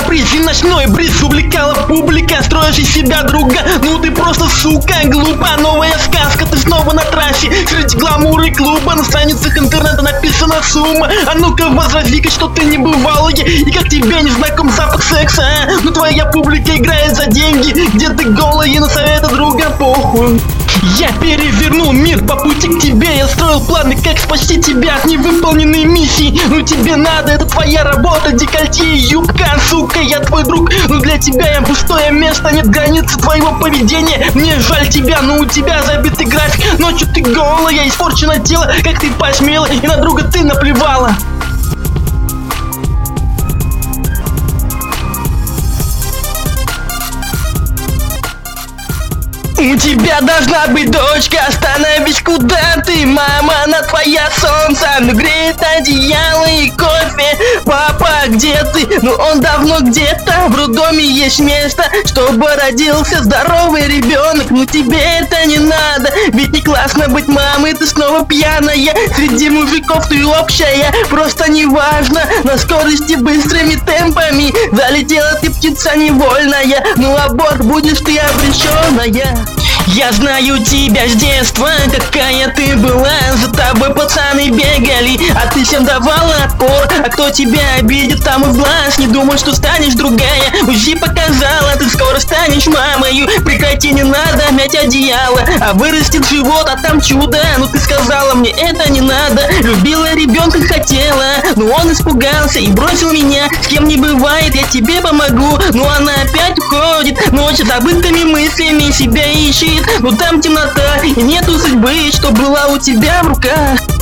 каприз и ночной бриз увлекала публика, строишь из себя друга. Ну ты просто сука, глупа, новая сказка. Ты снова на трассе, среди гламура и клуба. На страницах интернета написана сумма. А ну-ка возрази-ка, что ты не бывалая, и как тебе не знаком запах секса, а? Ну твоя публика играет за деньги, где ты голая, на советы друга похуй. Я перевернул мир по пути к тебе. Я строил планы, как спасти тебя от невыполненной миссии. Ну тебе надо, это твоя работа. Декольте и юбка, сука, я твой друг. Но для тебя я пустое место, нет границы твоего поведения. Мне жаль тебя, но у тебя забитый график. Ночью ты голая, испорчено тело, как ты посмела, и на друга ты наплевала. У тебя должна быть дочка, остановись, куда ты, мама, она твоя солнце, но греет одеяло и кофе. Папа, где ты? Ну он давно где-то, в роддоме есть место, чтобы родился здоровый ребенок. Ну тебе это не надо, ведь не классно быть мамой, ты снова пьяная. Среди мужиков ты общая, просто неважно, на скорости быстрыми темпами. Залетела ты, птица невольная, ну аборт будешь ты обреченная. Я знаю тебя с детства, какая ты была. За тобой пацаны бегали, а ты всем давала отпор. А кто тебя обидит, там и в глаз. Не думай, что станешь другая. УЗИ показала, ты скоро станешь мамою. Прекрати, не надо мять одеяло, а вырастет живот, а там чудо. Ну ты сказала мне, это не надо. Любила ребенка, хотела, но он испугался и бросил меня. С кем не бывает, я тебе помогу. Но она опять уходит, ночь забытыми мыслями себя ищет. Но там темнота и нету судьбы, что была у тебя в руках.